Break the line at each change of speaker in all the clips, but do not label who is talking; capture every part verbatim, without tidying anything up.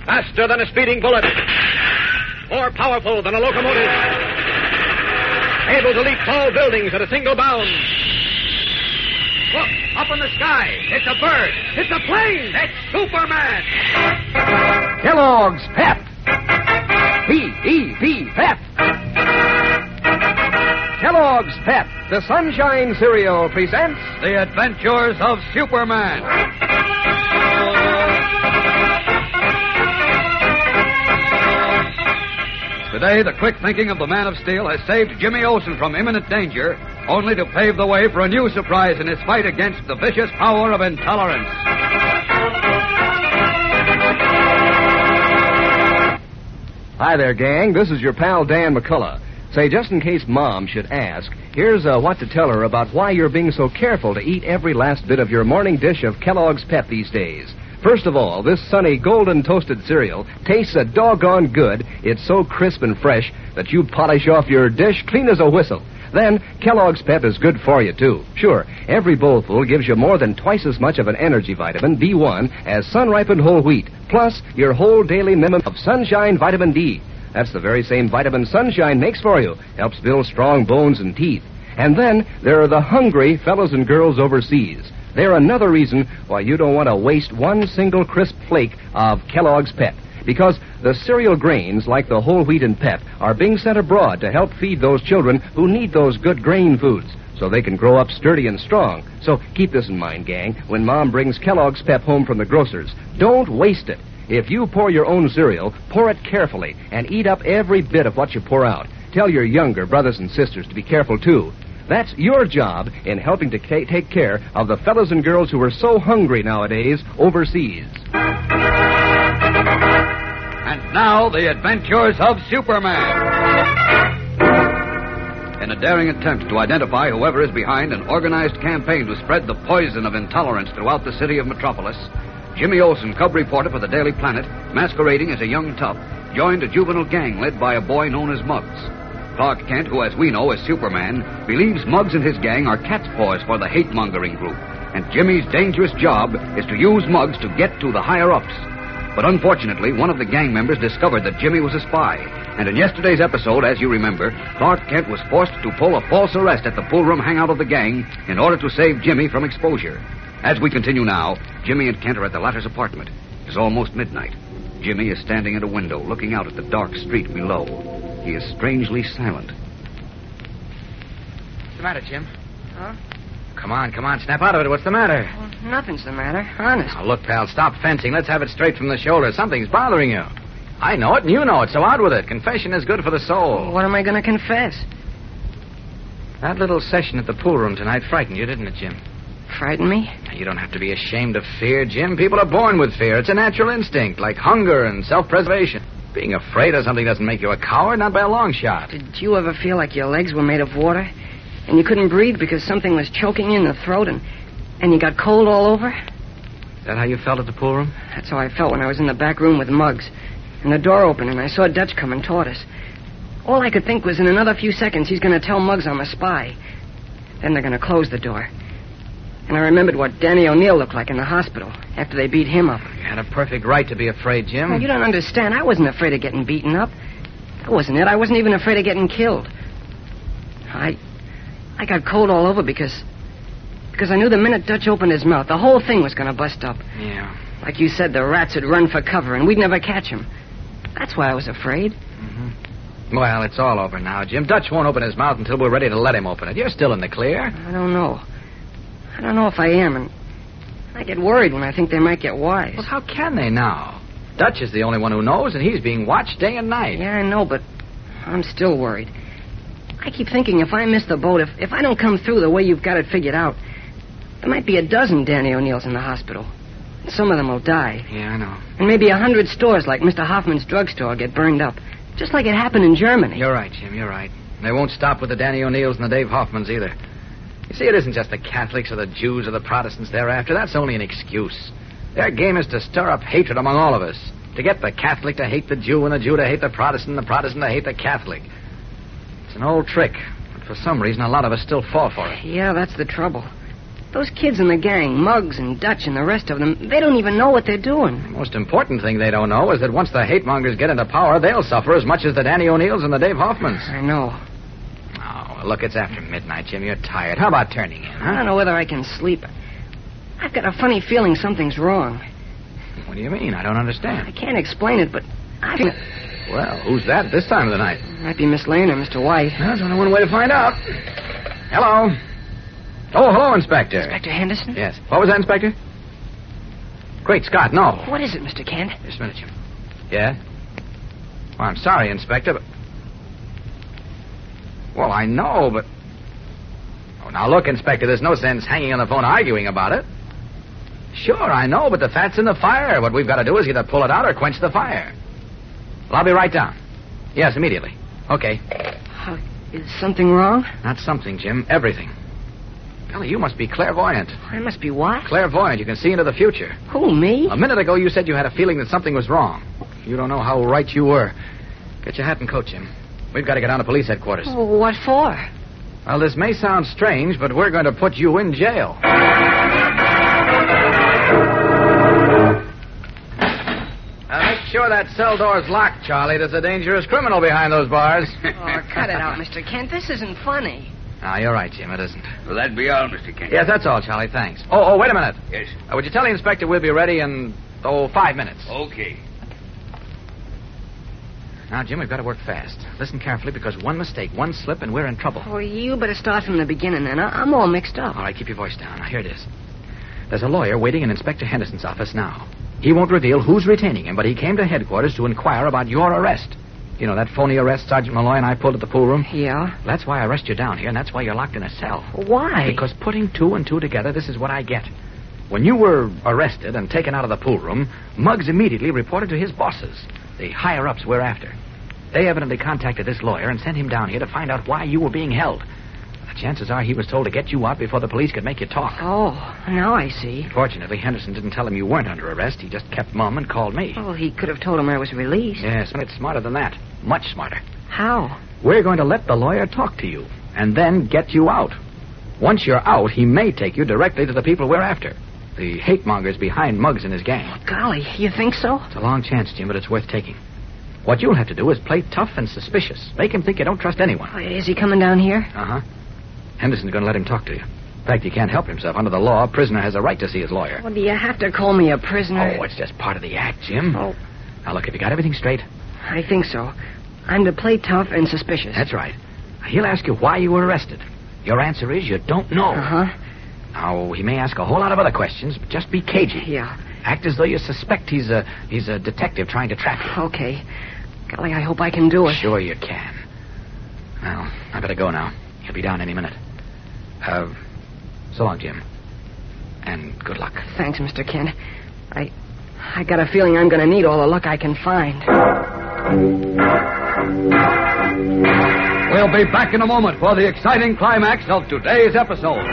Faster than a speeding bullet. More powerful than a locomotive. Able to leap tall buildings at a single bound. Look, up in the sky. It's a bird. It's a plane. It's Superman.
Kellogg's Pep. P E P, Pep. Kellogg's Pep, the Sunshine Cereal, presents
The Adventures of Superman. Today, the quick thinking of the Man of Steel has saved Jimmy Olsen from imminent danger, only to pave the way for a new surprise in his fight against the vicious power of intolerance.
Hi there, gang. This is your pal Dan McCullough. Say, just in case Mom should ask, here's uh, what to tell her about why you're being so careful to eat every last bit of your morning dish of Kellogg's Pep these days. First of all, this sunny golden toasted cereal tastes a doggone good. It's so crisp and fresh that you polish off your dish clean as a whistle. Then, Kellogg's Pep is good for you, too. Sure, every bowlful gives you more than twice as much of an energy vitamin, B one, as sun-ripened whole wheat, plus your whole daily minimum of sunshine vitamin D. That's the very same vitamin sunshine makes for you. Helps build strong bones and teeth. And then, there are the hungry fellows and girls overseas. They're another reason why you don't want to waste one single crisp flake of Kellogg's Pep. Because the cereal grains, like the whole wheat and Pep, are being sent abroad to help feed those children who need those good grain foods so they can grow up sturdy and strong. So keep this in mind, gang, when Mom brings Kellogg's Pep home from the grocer's. Don't waste it. If you pour your own cereal, pour it carefully and eat up every bit of what you pour out. Tell your younger brothers and sisters to be careful, too. That's your job in helping to ca- take care of the fellows and girls who are so hungry nowadays overseas.
And now, the adventures of Superman. In a daring attempt to identify whoever is behind an organized campaign to spread the poison of intolerance throughout the city of Metropolis, Jimmy Olsen, cub reporter for the Daily Planet, masquerading as a young tough, joined a juvenile gang led by a boy known as Muggs. Clark Kent, who as we know is Superman, believes Muggs and his gang are cat's paws for the hate-mongering group, and Jimmy's dangerous job is to use Muggs to get to the higher-ups. But unfortunately, one of the gang members discovered that Jimmy was a spy, and in yesterday's episode, as you remember, Clark Kent was forced to pull a false arrest at the pool room hangout of the gang in order to save Jimmy from exposure. As we continue now, Jimmy and Kent are at the latter's apartment. It's almost midnight. Jimmy is standing at a window, looking out at the dark street below. He is strangely silent.
What's the matter, Jim?
Huh?
Come on, come on, snap out of it. What's the matter?
Well, nothing's the matter, honest.
Now, look, pal, stop fencing. Let's have it straight from the shoulder. Something's bothering you. I know it, and you know it, so out with it. Confession is good for the soul.
Well, what am I going to confess?
That little session at the pool room tonight frightened you, didn't it, Jim?
Frighten me?
You don't have to be ashamed of fear, Jim. People are born with fear. It's a natural instinct, like hunger and self-preservation. Being afraid of something doesn't make you a coward, not by a long shot.
Did you ever feel like your legs were made of water? And you couldn't breathe because something was choking you in the throat and, and you got cold all over?
Is that how you felt at the pool room?
That's how I felt when I was in the back room with Muggs. And the door opened and I saw Dutch coming toward us. All I could think was in another few seconds he's going to tell Muggs I'm a spy. Then they're going to close the door. And I remembered what Danny O'Neill looked like in the hospital after they beat him up.
You had a perfect right to be afraid, Jim.
Well, you don't understand. I wasn't afraid of getting beaten up. That wasn't it. I wasn't even afraid of getting killed. I... I got cold all over because... Because I knew the minute Dutch opened his mouth, the whole thing was going to bust up.
Yeah.
Like you said, the rats would run for cover and we'd never catch him. That's why I was afraid.
Mm-hmm. Well, it's all over now, Jim. Dutch won't open his mouth until we're ready to let him open it. You're still in the clear.
I don't know. I don't know if I am, and I get worried when I think they might get wise.
Well, how can they now? Dutch is the only one who knows, and he's being watched day and night.
Yeah, I know, but I'm still worried. I keep thinking if I miss the boat, if, if I don't come through the way you've got it figured out, there might be a dozen Danny O'Neills in the hospital. Some of them will die.
Yeah, I know.
And maybe a hundred stores like Mister Hoffman's drugstore get burned up, just like it happened in Germany.
You're right, Jim, you're right. They won't stop with the Danny O'Neills and the Dave Hoffmans either. You see, it isn't just the Catholics or the Jews or the Protestants they're after. That's only an excuse. Their game is to stir up hatred among all of us. To get the Catholic to hate the Jew and the Jew to hate the Protestant and the Protestant to hate the Catholic. It's an old trick, but for some reason a lot of us still fall for it.
Yeah, that's the trouble. Those kids in the gang, Muggs and Dutch and the rest of them, they don't even know what they're doing.
The most important thing they don't know is that once the hate mongers get into power, they'll suffer as much as the Danny O'Neills and the Dave Hoffmans.
I know.
Oh, well, look, it's after midnight, Jim. You're tired. How about turning in, huh?
I don't know whether I can sleep. I've got a funny feeling something's wrong.
What do you mean? I don't understand.
I can't explain it, but I think...
Well, who's that at this time of the night?
Might be Miss Lane or Mister White.
Well, there's only one way to find out. Hello. Oh, hello, Inspector.
Inspector Henderson?
Yes. What was that, Inspector? Great Scott, no.
What is it, Mister Kent?
Just a minute, Jim. Yeah? Well, I'm sorry, Inspector, but... Well, I know, but... Oh, now look, Inspector, there's no sense hanging on the phone arguing about it. Sure, I know, but the fat's in the fire. What we've got to do is either pull it out or quench the fire. Well, I'll be right down. Yes, immediately. Okay.
Uh, is something wrong?
Not something, Jim. Everything. Golly, you must be clairvoyant.
I must be what?
Clairvoyant. You can see into the future.
Who, me?
A minute ago, you said you had a feeling that something was wrong. You don't know how right you were. Get your hat and coat, Jim. We've got to get down to police headquarters.
Oh, what for?
Well, this may sound strange, but we're going to put you in jail. Now, make sure that cell door's locked, Charlie. There's a dangerous criminal behind those bars.
Oh, cut it out, Mister Kent. This isn't funny.
Ah, you're right, Jim. It isn't.
Will that be all, Mister Kent?
Yes, that's all, Charlie. Thanks. Oh, oh, wait a minute.
Yes.
Uh, would you tell the inspector we'll be ready in, oh, five minutes?
Okay.
Now, Jim, we've got to work fast. Listen carefully, because one mistake, one slip, and we're in trouble.
Oh, you better start from the beginning, then. I- I'm all mixed up.
All right, keep your voice down. Now, here it is. There's a lawyer waiting in Inspector Henderson's office now. He won't reveal who's retaining him, but he came to headquarters to inquire about your arrest. You know, that phony arrest Sergeant Malloy and I pulled at the pool room?
Yeah?
That's why I arrest you down here, and that's why you're locked in a cell.
Why?
Because putting two and two together, this is what I get. When you were arrested and taken out of the pool room, Muggs immediately reported to his bosses, the higher-ups we're after. They evidently contacted this lawyer and sent him down here to find out why you were being held. The chances are he was told to get you out before the police could make you talk.
Oh, now I see.
Fortunately, Henderson didn't tell him you weren't under arrest. He just kept mum and called me.
Oh, he could have told him I was released.
Yes, but it's smarter than that. Much smarter.
How?
We're going to let the lawyer talk to you and then get you out. Once you're out, he may take you directly to the people we're after. The hate mongers behind Muggs and his gang.
Golly, you think so?
It's a long chance, Jim, but it's worth taking. What you'll have to do is play tough and suspicious. Make him think you don't trust anyone.
Oh, is he coming down here?
Uh-huh. Henderson's going to let him talk to you. In fact, he can't help himself. Under the law, a prisoner has a right to see his lawyer.
Well, do you have to call me a prisoner?
Oh, it's just part of the act, Jim.
Oh.
Now, look, have you got everything straight?
I think so. I'm to play tough and suspicious.
That's right. He'll ask you why you were arrested. Your answer is you don't know.
Uh-huh.
Now, he may ask a whole lot of other questions, but just be cagey.
Yeah.
Act as though you suspect he's a he's a detective trying to trap you.
Okay. Golly, I hope I can do it.
Sure you can. Well, I better go now. He'll be down any minute. Uh, so long, Jim. And good luck.
Thanks, Mister Kent. I... I got a feeling I'm going to need all the luck I can find.
We'll be back in a moment for the exciting climax of today's episode.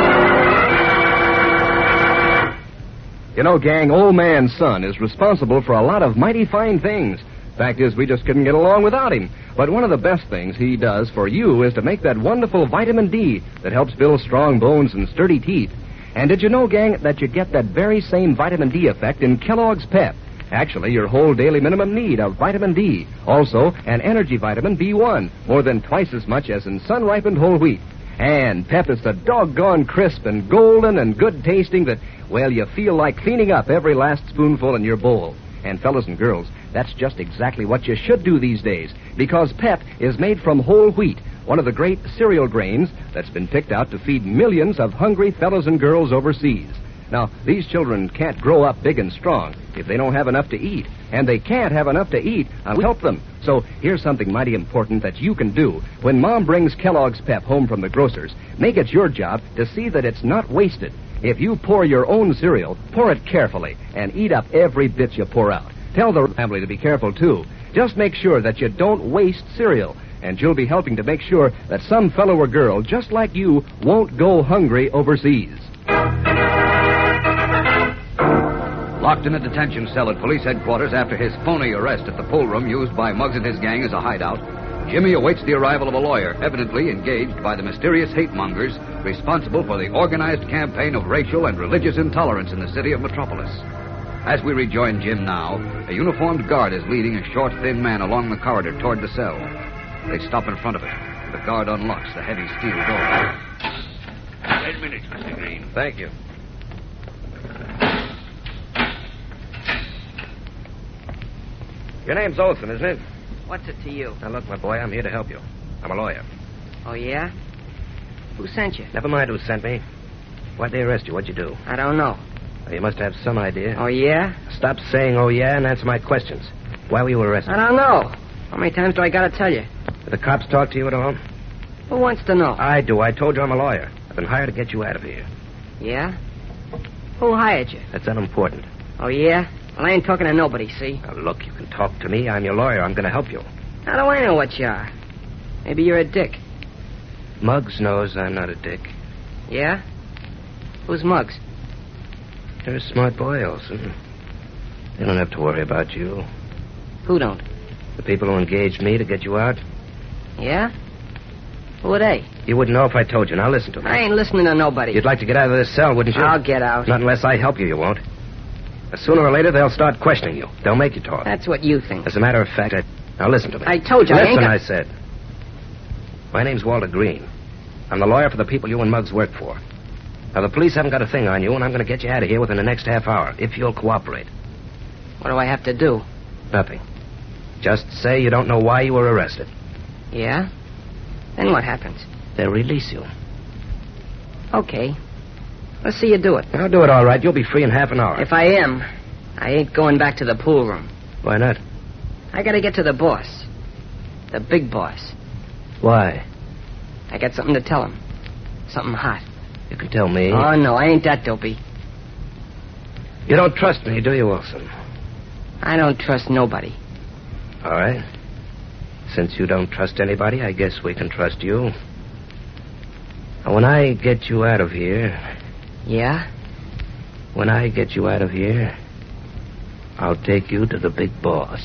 You know, gang, old man's son is responsible for a lot of mighty fine things. Fact is, we just couldn't get along without him. But one of the best things he does for you is to make that wonderful vitamin D that helps build strong bones and sturdy teeth. And did you know, gang, that you get that very same vitamin D effect in Kellogg's Pep? Actually, your whole daily minimum need of vitamin D. Also, an energy vitamin B one, more than twice as much as in sun-ripened whole wheat. And Pep is so doggone crisp and golden and good tasting that, well, you feel like cleaning up every last spoonful in your bowl. And fellas and girls, that's just exactly what you should do these days, because Pep is made from whole wheat, one of the great cereal grains that's been picked out to feed millions of hungry fellas and girls overseas. Now, these children can't grow up big and strong if they don't have enough to eat, and they can't have enough to eat unless help them. So here's something mighty important that you can do. When Mom brings Kellogg's Pep home from the grocer's, make it your job to see that it's not wasted. If you pour your own cereal, pour it carefully and eat up every bit you pour out. Tell the family to be careful, too. Just make sure that you don't waste cereal, and you'll be helping to make sure that some fellow or girl just like you won't go hungry overseas.
Locked in a detention cell at police headquarters after his phony arrest at the pool room used by Muggs and his gang as a hideout, Jimmy awaits the arrival of a lawyer, evidently engaged by the mysterious hate-mongers responsible for the organized campaign of racial and religious intolerance in the city of Metropolis. As we rejoin Jim now, a uniformed guard is leading a short, thin man along the corridor toward the cell. They stop in front of it. The guard unlocks the heavy steel door.
Ten minutes, Mister Green.
Thank you. Your name's Olson, isn't it?
What's it to you?
Now, look, my boy, I'm here to help you. I'm a lawyer.
Oh, yeah? Who sent you?
Never mind who sent me. Why'd they arrest you? What'd you do?
I don't know.
Well, you must have some idea.
Oh, yeah?
Stop saying, oh, yeah, and answer my questions. Why were you arrested?
I don't know. How many times do I gotta tell you?
Did the cops talk to you at all?
Who wants to know?
I do. I told you I'm a lawyer. I've been hired to get you out of here.
Yeah? Who hired you?
That's unimportant.
Oh, yeah? Well, I ain't talking to nobody, see?
Now, look, you can talk to me. I'm your lawyer. I'm going to help you.
How do I know what you are? Maybe you're a dick.
Muggs knows I'm not a dick.
Yeah? Who's Muggs?
You're a smart boy, Olson. They don't have to worry about you.
Who don't?
The people who engaged me to get you out.
Yeah? Who are they?
You wouldn't know if I told you. Now listen to me.
I ain't listening to nobody.
You'd like to get out of this cell, wouldn't you?
I'll get out.
Not unless I help you, you won't. Sooner or later, they'll start questioning you. They'll make you talk.
That's what you think.
As a matter of fact, I... Now listen to me.
I told you, I
Listen,
ain't got...
I said. My name's Walter Green. I'm the lawyer for the people you and Muggs work for. Now, the police haven't got a thing on you, and I'm going to get you out of here within the next half hour, if you'll cooperate.
What do I have to do?
Nothing. Just say you don't know why you were arrested.
Yeah? Then what happens?
They'll release you.
Okay. Let's see you do it.
I'll do it all right. You'll be free in half an hour.
If I am, I ain't going back to the pool room.
Why not?
I gotta get to the boss. The big boss.
Why?
I got something to tell him. Something hot.
You can tell me.
Oh, no, I ain't that dopey.
You don't trust me, do you, Wilson?
I don't trust nobody.
All right. Since you don't trust anybody, I guess we can trust you. Now, when I get you out of here...
Yeah?
When I get you out of here, I'll take you to the big boss.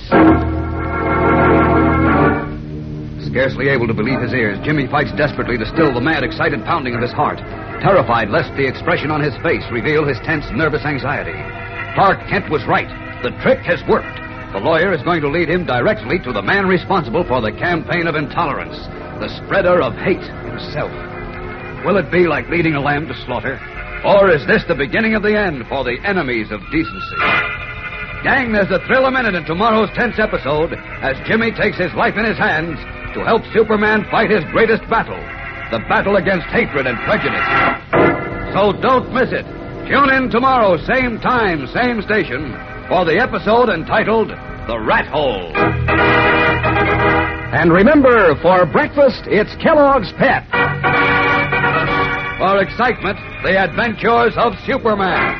Scarcely able to believe his ears, Jimmy fights desperately to still the mad, excited pounding of his heart, terrified lest the expression on his face reveal his tense, nervous anxiety. Clark Kent was right. The trick has worked. The lawyer is going to lead him directly to the man responsible for the campaign of intolerance, the spreader of hate himself. Will it be like leading a lamb to slaughter? Or is this the beginning of the end for the enemies of decency? Gang, there's a thrill a minute in tomorrow's tense episode as Jimmy takes his life in his hands to help Superman fight his greatest battle, the battle against hatred and prejudice. So don't miss it. Tune in tomorrow, same time, same station, for the episode entitled The Rat Hole.
And remember, for breakfast, it's Kellogg's Pep.
For excitement, the adventures of Superman.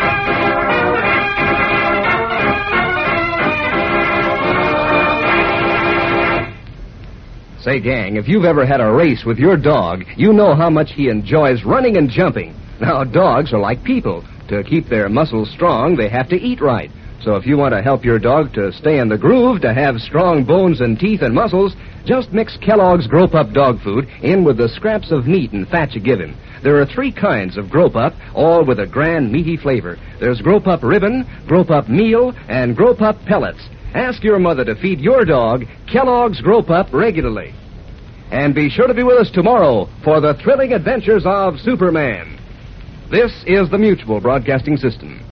Say, gang, if you've ever had a race with your dog, you know how much he enjoys running and jumping. Now, dogs are like people. To keep their muscles strong, they have to eat right. So if you want to help your dog to stay in the groove, to have strong bones and teeth and muscles, just mix Kellogg's Grow-Pup dog food in with the scraps of meat and fat you give him. There are three kinds of Grow-Pup, all with a grand, meaty flavor. There's Grow-Pup Ribbon, Grow-Pup Meal, and Grow-Pup Pellets. Ask your mother to feed your dog Kellogg's Grow-Pup regularly. And be sure to be with us tomorrow for the thrilling adventures of Superman. This is the Mutual Broadcasting System.